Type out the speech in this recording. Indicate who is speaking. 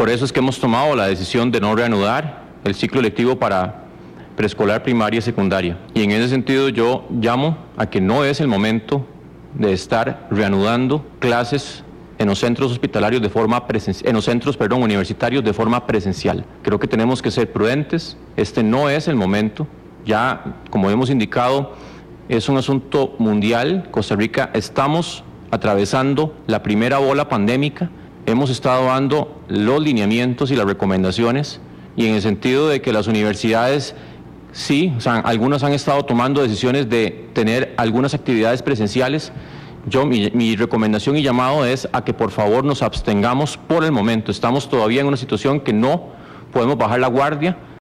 Speaker 1: Por eso es que hemos tomado la decisión de no reanudar el ciclo lectivo para preescolar, primaria y secundaria. Y en ese sentido yo llamo a que no es el momento de estar reanudando clases en los centros hospitalarios de forma presencial, en los centros, universitarios de forma presencial. Creo que tenemos que ser prudentes. Este no es el momento. Ya, como hemos indicado, es un asunto mundial. Costa Rica estamos atravesando la primera ola pandémica. Hemos estado dando los lineamientos y las recomendaciones, y en el sentido de que las universidades sí, algunas han estado tomando decisiones de tener algunas actividades presenciales. Mi recomendación y llamado es a que por favor nos abstengamos por el momento. Estamos todavía en una situación que no podemos bajar la guardia.